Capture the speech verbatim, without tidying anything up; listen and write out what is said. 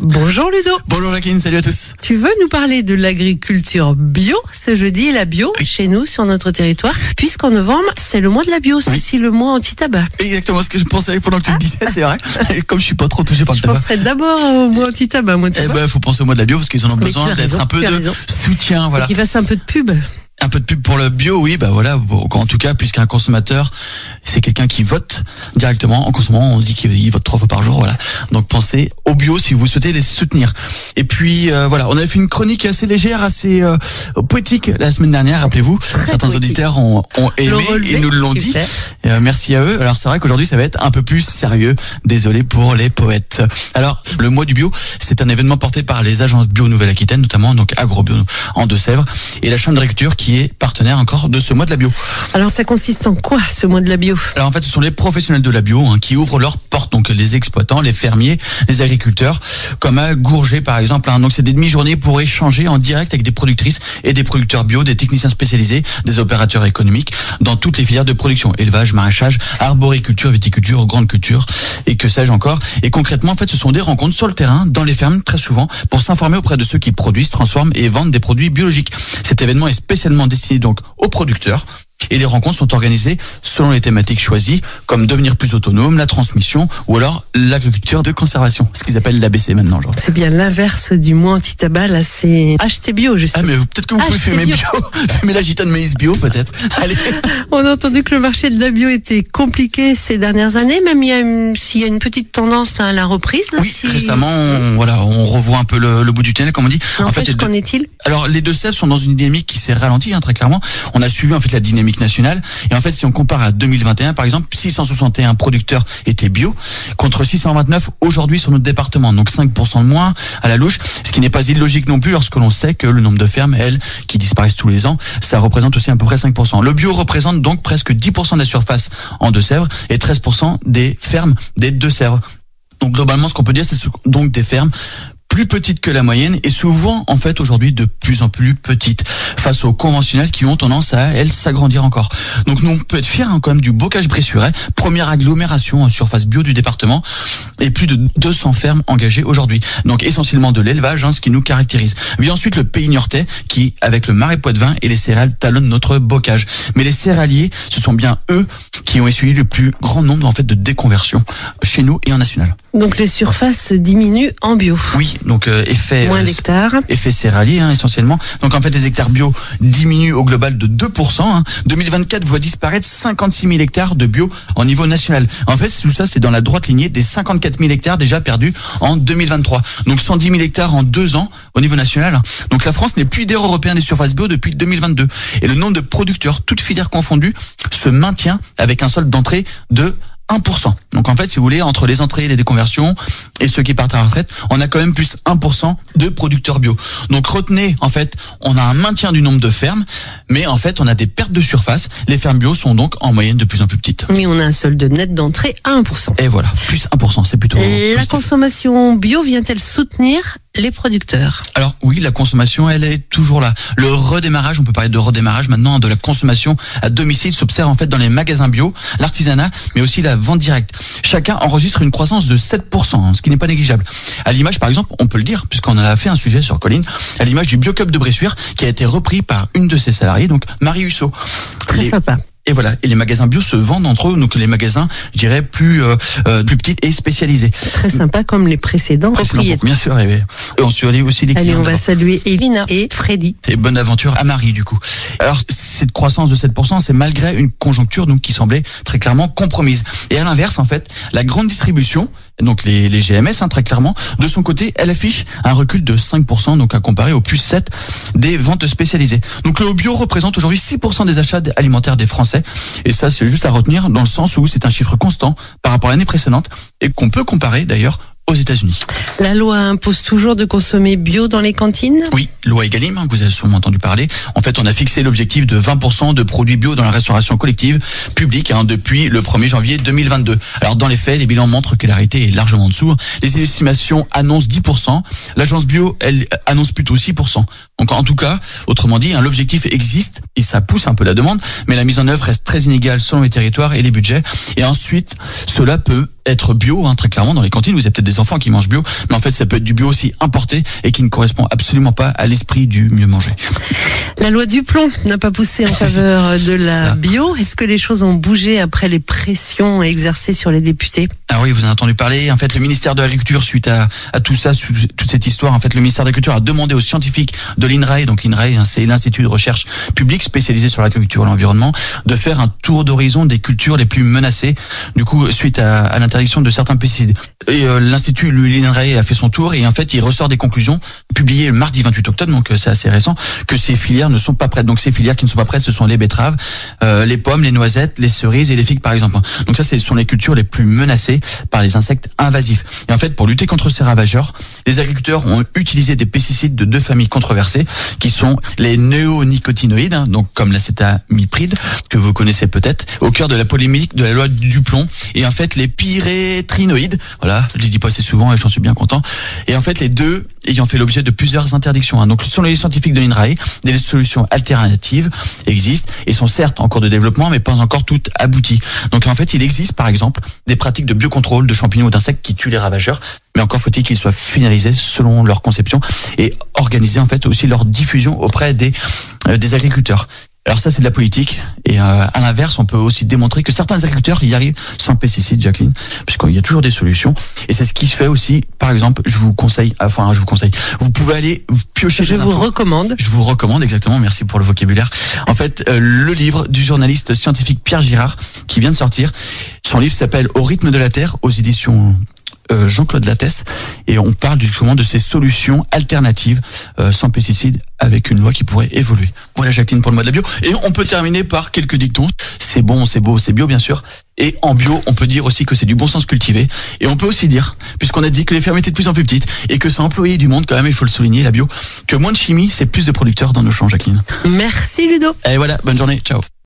Bonjour Ludo. Bonjour Jacqueline, salut à tous. Tu veux nous parler de l'agriculture bio ce jeudi, la bio, oui. chez nous, sur notre territoire, puisqu'en novembre, c'est le mois de la bio, c'est oui. aussi le mois anti-tabac. Exactement ce que je pensais pendant que tu ah. le disais, c'est vrai. Et comme je suis pas trop touché par le je tabac. Je penserais d'abord au mois anti-tabac, moi, tu Eh vois. ben, faut penser au mois de la bio parce qu'ils en ont Mais besoin d'être raison, un peu de raison. soutien, voilà. Qu'il fasse un peu de pub. Un peu de pub pour le bio, oui, bah voilà. Bon, en tout cas, puisqu'un consommateur, c'est quelqu'un qui vote directement en consommant. On dit qu'il vote trois fois par jour, voilà. Donc pensez au bio si vous souhaitez les soutenir. Et puis euh, voilà, on avait fait une chronique assez légère, assez euh, poétique la semaine dernière. Rappelez-vous, Très certains poétique. auditeurs ont, ont aimé relevé, et nous l'ont dit. Euh, merci à eux. Alors c'est vrai qu'aujourd'hui, ça va être un peu plus sérieux. Désolé pour les poètes. Alors le mois du bio, c'est un événement porté par les agences bio Nouvelle-Aquitaine, notamment donc AgroBio en Deux-Sèvres et la Chambre d'agriculture qui est partenaire encore de ce mois de la bio. Alors ça consiste en quoi ce mois de la bio? Alors en fait ce sont les professionnels de la bio hein, qui ouvrent leurs portes, donc les exploitants, les fermiers, les agriculteurs, comme à Gourget par exemple. Hein. Donc c'est des demi-journées pour échanger en direct avec des productrices et des producteurs bio, des techniciens spécialisés, des opérateurs économiques dans toutes les filières de production, élevage, maraîchage, arboriculture, viticulture, grande culture et que sais-je encore. Et concrètement en fait ce sont des rencontres sur le terrain, dans les fermes très souvent, pour s'informer auprès de ceux qui produisent, transforment et vendent des produits biologiques. Cet événement est spécialement destiné donc aux producteurs. Et les rencontres sont organisées selon les thématiques choisies, comme devenir plus autonome, la transmission, ou alors l'agriculture de conservation, ce qu'ils appellent l'A B C maintenant. Genre. C'est bien l'inverse du mois anti-tabac, là, c'est acheter bio, je sais. Ah, mais peut-être que vous pouvez fumer bio, fumer la gitane maïs bio, peut-être. Allez. On a entendu que le marché de la bio était compliqué ces dernières années, même il y a une, s'il y a une petite tendance là, à la reprise. Là, oui, si... récemment, on, voilà, on revoit un peu le, le bout du tunnel, comme on dit. En, en fait, fait qu'en deux... est-il? Alors, les Deux-Sèvres sont dans une dynamique qui s'est ralentie, hein, très clairement. On a suivi en fait la dynamique nationale. Et en fait, si on compare à deux mille vingt et un, par exemple, six cent soixante et un producteurs étaient bio, contre six cent vingt-neuf aujourd'hui sur notre département. Donc cinq pour cent de moins à la louche, ce qui n'est pas illogique non plus lorsque l'on sait que le nombre de fermes, elles, qui disparaissent tous les ans, ça représente aussi à peu près cinq pour cent. Le bio représente donc presque dix pour cent de la surface en Deux-Sèvres et treize pour cent des fermes des Deux-Sèvres. Donc globalement, ce qu'on peut dire, c'est donc des fermes plus petites que la moyenne et souvent en fait aujourd'hui de plus en plus petites face aux conventionnels qui ont tendance à elles s'agrandir encore. Donc nous on peut être fiers hein, quand même du Bocage-Bressuret, première agglomération en surface bio du département et plus de deux cents fermes engagées aujourd'hui. Donc essentiellement de l'élevage, hein, ce qui nous caractérise. Vient ensuite le Pays Niortais qui avec le Marais Poitevin et les céréales talonnent notre bocage. Mais les céréaliers, ce sont bien eux qui ont essuyé le plus grand nombre en fait de déconversions chez nous et en national. Donc les surfaces diminuent en bio. Oui, donc euh, effet moins d'hectares. Euh, effet céréalier hein, essentiellement. Donc en fait les hectares bio diminuent au global de deux pour cent. Hein. deux mille vingt-quatre voit disparaître cinquante-six mille hectares de bio en niveau national. En fait tout ça c'est dans la droite lignée des cinquante-quatre mille hectares déjà perdus en deux mille vingt-trois. Donc cent dix mille hectares en deux ans au niveau national. Donc la France n'est plus leader européen des surfaces bio depuis deux mille vingt-deux. Et le nombre de producteurs, toutes filières confondues, se maintient avec un solde d'entrée de un pour cent. Donc en fait, si vous voulez, entre les entrées et les déconversions et ceux qui partent à la retraite, on a quand même plus un pour cent de producteurs bio. Donc retenez, en fait, on a un maintien du nombre de fermes, mais en fait, on a des pertes de surface. Les fermes bio sont donc en moyenne de plus en plus petites. Mais on a un solde net d'entrée à un pour cent. Et voilà, plus un pour cent, c'est plutôt et la positif. consommation bio vient-elle soutenir les producteurs? Alors oui, la consommation, elle est toujours là. Le redémarrage, on peut parler de redémarrage maintenant, de la consommation à domicile s'observe en fait dans les magasins bio, l'artisanat, mais aussi la vente directe. Chacun enregistre une croissance de sept pour cent, hein, ce qui n'est pas négligeable. À l'image, par exemple, on peut le dire, puisqu'on en a fait un sujet sur Colline, à l'image du Biocup de Bressuire, qui a été repris par une de ses salariées, donc Marie Hussot. Très les... sympa. Et voilà, et les magasins bio se vendent entre eux, donc les magasins, je dirais, plus euh, euh, plus petits et spécialisés. Très sympa comme les précédents propriétaires. Bien sûr, et on salue aussi les clients. Allez, on va saluer Elina et Freddy. Et bonne aventure à Marie, du coup. Alors, cette croissance de sept pour cent, c'est malgré une conjoncture donc qui semblait très clairement compromise. Et à l'inverse, en fait, la grande distribution, donc les, les G M S, hein, très clairement, de son côté, elle affiche un recul de cinq pour cent, donc à comparer au plus sept des ventes spécialisées. Donc le bio représente aujourd'hui six pour cent des achats alimentaires des Français. Et ça, c'est juste à retenir dans le sens où c'est un chiffre constant par rapport à l'année précédente et qu'on peut comparer d'ailleurs aux États-Unis. La loi impose toujours de consommer bio dans les cantines ? Oui, loi Egalim, hein, que vous avez sûrement entendu parler. En fait, on a fixé l'objectif de vingt pour cent de produits bio dans la restauration collective publique hein, depuis le premier janvier deux mille vingt-deux. Alors dans les faits, les bilans montrent que l'arrêté est largement en dessous. Les estimations annoncent dix pour cent. L'agence bio, elle, annonce plutôt six pour cent. Donc en tout cas, autrement dit, hein, l'objectif existe et ça pousse un peu la demande, mais la mise en œuvre reste très inégale selon les territoires et les budgets. Et ensuite, cela peut être bio, hein, très clairement, dans les cantines. Vous avez peut-être des enfants qui mangent bio, mais en fait, ça peut être du bio aussi importé et qui ne correspond absolument pas à l'esprit du mieux manger. La loi du plomb n'a pas poussé en faveur de la bio. Est-ce que les choses ont bougé après les pressions exercées sur les députés? Ah oui, vous en avez entendu parler. En fait, le ministère de l'Agriculture, suite à, à tout ça, toute cette histoire, en fait, le ministère de l'Agriculture a demandé aux scientifiques de l'I N R A E, donc l'I N R A E, hein, c'est l'Institut de recherche publique spécialisé sur l'agriculture et l'environnement, de faire un tour d'horizon des cultures les plus menacées, du coup, suite à, à l'interdiction de certains pesticides. Et euh, l'Institut, l'I N R A E, a fait son tour et en fait, il ressort des conclusions publiées le mardi vingt-huit octobre, donc euh, c'est assez récent, que ces filières ne sont pas prêtes. Donc ces filières qui ne sont pas prêtes, ce sont les betteraves, euh, les pommes, les noisettes, les cerises et les figues, par exemple. Donc ça, ce sont les cultures les plus menacées par les insectes invasifs. Et en fait, pour lutter contre ces ravageurs, les agriculteurs ont utilisé des pesticides de deux familles controversées, qui sont les néonicotinoïdes, hein, donc comme l'acétamipride, que vous connaissez peut-être, au cœur de la polémique de la loi du plomb. Et en fait, les pyrétrinoïdes, voilà, je les dis pas assez souvent et j'en suis bien content. Et en fait, les deux ayant fait l'objet de plusieurs interdictions. Hein. Donc, selon les scientifiques de l'I N R A E, des solutions alternatives existent et sont certes en cours de développement, mais pas encore toutes abouties. Donc, en fait, il existe, par exemple, des pratiques de biocontrôle de champignons ou d'insectes qui tuent les ravageurs, mais encore faut-il qu'ils soient finalisés selon leur conception et organisés, en fait, aussi leur diffusion auprès des, euh, des agriculteurs. Alors ça, c'est de la politique. Et euh, à l'inverse, on peut aussi démontrer que certains agriculteurs y arrivent sans pesticides, Jacqueline, puisqu'il y a toujours des solutions. Et c'est ce qui fait aussi, par exemple, je vous conseille, enfin, je vous conseille, vous pouvez aller piocher. Je vous infos. recommande. Je vous recommande, exactement. Merci pour le vocabulaire. En fait, euh, le livre du journaliste scientifique Pierre Girard, qui vient de sortir. Son livre s'appelle Au rythme de la Terre, aux éditions Euh, Jean-Claude Lattès, et on parle justement de ces solutions alternatives euh, sans pesticides avec une loi qui pourrait évoluer. Voilà, Jacqueline, pour le mois de la bio. Et on peut terminer par quelques dictons. C'est bon, c'est beau, c'est bio, bien sûr. Et en bio, on peut dire aussi que c'est du bon sens cultivé. Et on peut aussi dire, puisqu'on a dit que les fermes étaient de plus en plus petites et que ça employait du monde quand même, il faut le souligner, la bio, que moins de chimie, c'est plus de producteurs dans nos champs, Jacqueline. Merci Ludo. Et voilà, bonne journée, ciao.